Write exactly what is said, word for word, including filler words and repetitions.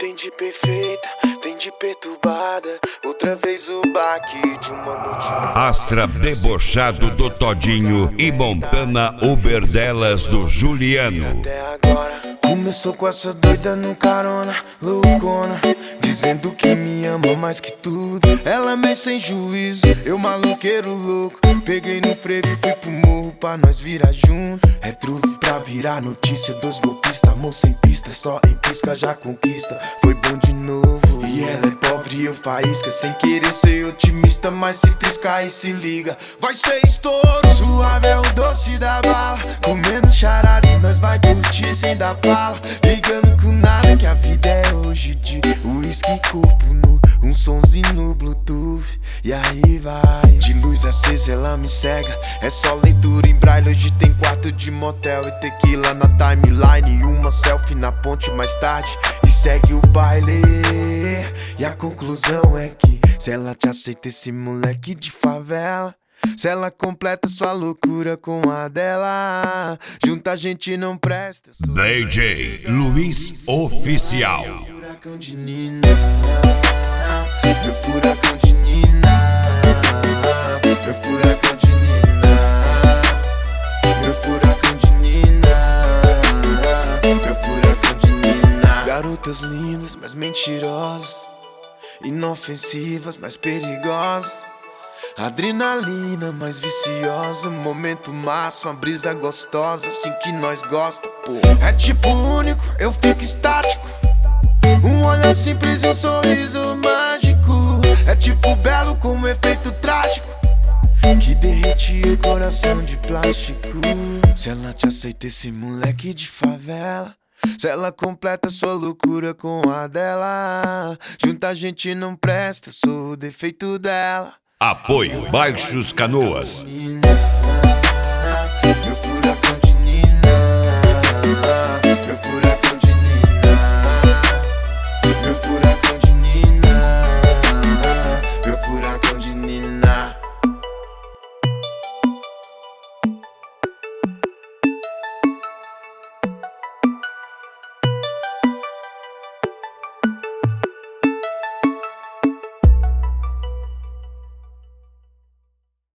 Tem de perfeita, tem de perturbada. Outra vez o baque de uma noite. Astra debochado do Todinho e Montana Uber delas do Juliano. Até agora Começou com essa doida no carona, loucona, dizendo que me ama mais que tudo. Ela meio sem juízo, eu maloqueiro louco. Peguei no frevo e fui pro morro pra nós virar junto. É truque pra virar notícia, dois golpistas, moça em pista, só em pisca já conquista. Foi bom de novo. E ela é pobre e eu faísca, sem querer ser otimista, mas se triscar e se liga, vai ser estouro. Suave é o doce da bala, comendo charada e nós vai curtir sem dar bala. Ligando com nada que a vida é hoje de uísque, corpo nu, um sonzinho no bluetooth. E aí vai, de luz acesa ela me cega, é só leitura em braille. Hoje tem quarto de motel e tequila na timeline, e uma selfie na ponte mais tarde e segue o baile. E a conclusão é que se ela te aceita, esse moleque de favela, se ela completa sua loucura com a dela, junta a gente não presta. D J Luiz Oficial. Furacão de Nina, meu furacão de Nina, meu furacão de Nina, meu furacão de Nina, meu furacão de Nina. Garotas lindas, mas mentirosas, inofensivas, mas perigosas. Adrenalina mais viciosa, momento massa, uma brisa gostosa, assim que nós gosta, pô. É tipo único, eu fico estático, um olhar simples e um sorriso mágico. É tipo belo com um efeito trágico, que derretia o coração de plástico. Se ela te aceita, esse moleque de favela, se ela completa sua loucura com a dela, junta a gente não presta, sou o defeito dela. Apoio Baixos Canoas. Nina.